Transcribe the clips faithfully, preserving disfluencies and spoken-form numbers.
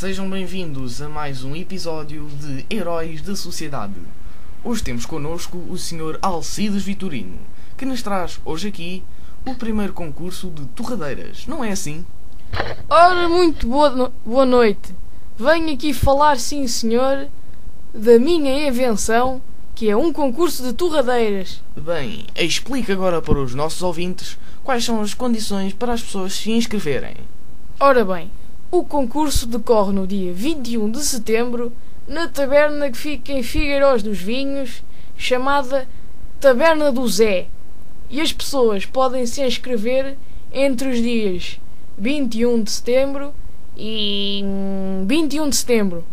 Sejam bem-vindos a mais um episódio de Heróis da Sociedade. Hoje temos connosco o senhor Alcides Vitorino, que nos traz hoje aqui o primeiro concurso de torradeiras, não é assim? Ora, muito boa, no... boa noite. Venho aqui falar, sim senhor, da minha invenção, que é um concurso de torradeiras. Bem, explique agora para os nossos ouvintes quais são as condições para as pessoas se inscreverem. Ora bem, o concurso decorre no dia vinte e um de setembro, na taberna que fica em Figueirós dos Vinhos, chamada Taberna do Zé. E as pessoas podem se inscrever entre os dias vinte e um de setembro e vinte e um de setembro.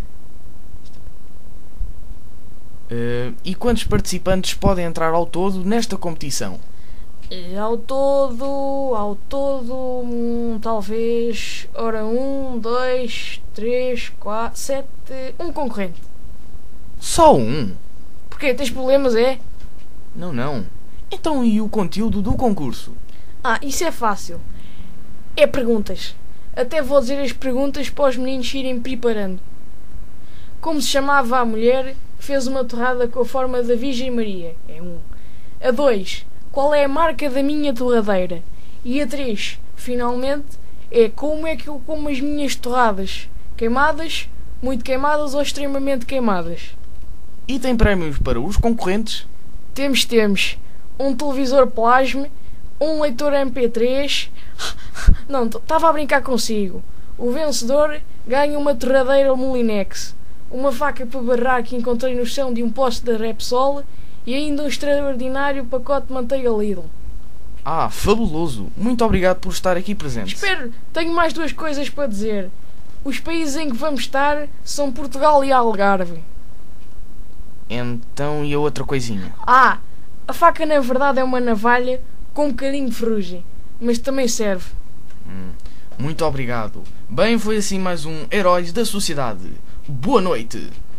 Uh, e quantos participantes podem entrar ao todo nesta competição? Ao todo, ao todo, hum, talvez, ora, um, dois, três, quatro, sete, um concorrente. Só um? Porquê? Tens problemas, é? Não, não. Então e o conteúdo do concurso? Ah, isso é fácil. É perguntas. Até vou dizer as perguntas para os meninos irem preparando. Como se chamava a mulher que fez uma torrada com a forma da Virgem Maria? É um. A dois. Qual é a marca da minha torradeira? E a três, finalmente, é como é que eu como as minhas torradas? Queimadas, muito queimadas ou extremamente queimadas? E tem prémios para os concorrentes? Temos, temos. Um televisor plasma, um leitor M P três... Não, estava a brincar consigo. O vencedor ganha uma torradeira Molinex, uma faca para barrar que encontrei no chão de um poste da Repsol e ainda um extraordinário pacote de manteiga Lidl. Ah, fabuloso! Muito obrigado por estar aqui presente. Espero, tenho mais duas coisas para dizer. Os países em que vamos estar são Portugal e Algarve. Então, e a outra coisinha? Ah, a faca na verdade é uma navalha com um bocadinho de ferrugem, mas também serve. Hum, muito obrigado. Bem, foi assim mais um Heróis da Sociedade. Boa noite!